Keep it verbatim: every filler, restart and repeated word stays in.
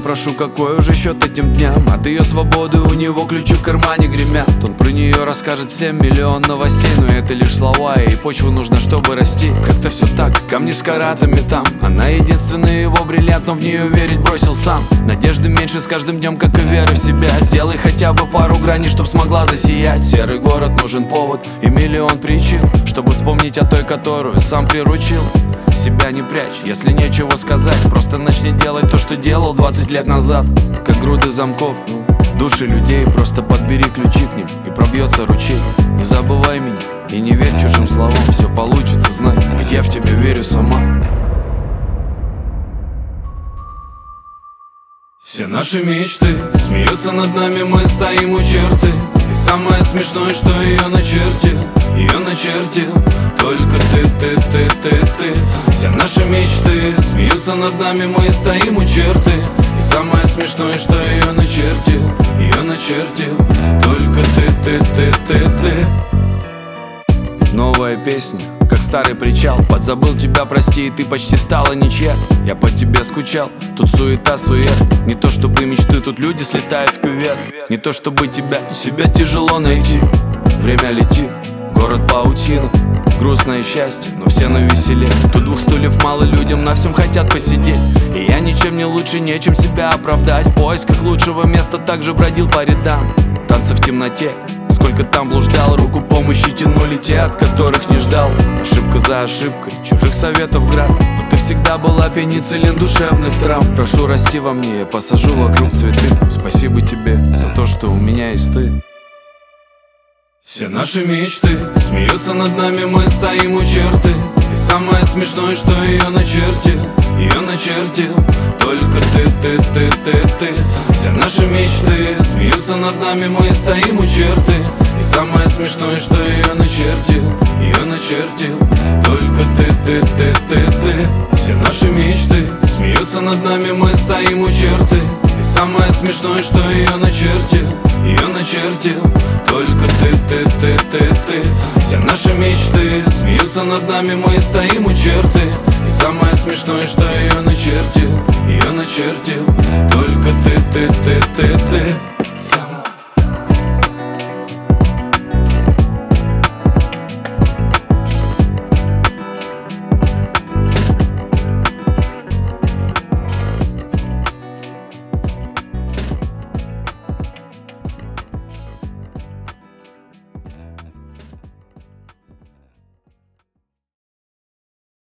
прошу, какой уже счет этим дням? От ее свободы у него ключи в кармане гремят. Он про нее расскажет семь миллион новостей, но это лишь слова, и почву нужно, чтобы расти. Как-то все так, камни с каратами там. Она единственный его бриллиант, но в нее верить бросил сам. Надежды меньше с каждым днем, как и веры в себя. Сделай хотя бы пару граней, чтоб смогла засиять. Серый город, нужен повод и миллион причин, чтобы вспомнить о той, которую сам приручил. Себя не прячь, если нечего сказать, просто начни делать то, что делал двадцать лет назад. Как груды замков, души людей, просто подбери ключи к ним, и пробьется ручей. Не забывай меня и не верь чужим словам, все получится, знай, ведь я в тебя верю сама. Все наши мечты смеются над нами, мы стоим у черты. И самое смешное, что ее начертил, ее начертил только ты, ты, ты, ты, ты. Все наши мечты смеются над нами, мы стоим у черты. И самое смешное, что ее начертил, ее начертил только ты, ты, ты, ты, ты. Новая песня, как старый причал. Подзабыл тебя, прости, и ты почти стала ничья. Я по тебе скучал, тут суета, сует. Не то чтобы мечты, тут люди слетают в кювет. Не то чтобы тебя, себя тяжело найти. Время летит, город паутина, грустное счастье, но все навеселе. Тут двух стульев мало, людям на всем хотят посидеть. И я ничем не лучше, нечем себя оправдать. В поисках лучшего места также бродил по рядам. Танцы в темноте, сколько там блуждал, руку помощи тянули те, от которых не ждал. Ошибка за ошибкой, чужих советов град, но ты всегда была пенициллин душевных травм. Прошу, расти во мне, я посажу вокруг цветы. Спасибо тебе за то, что у меня есть ты. Все наши мечты смеются над нами, мы стоим у черты. И самое смешное, что ее начертил, ее начертил только ты, ты, ты, ты, ты. Все наши мечты смеются над нами, мы стоим у черты. И самое смешное, что ее начертил, ее начертил только ты, ты, ты, ты, ты. Все наши мечты смеются над нами, мы стоим у черты. И самое смешное, что ее начертил, ее начертил только ты, ты, ты, ты, ты. Все наши мечты смеются над нами, мы стоим у черты. И самое смешное, что ее начертил, ее начертил только ты, ты, ты, ты, ты.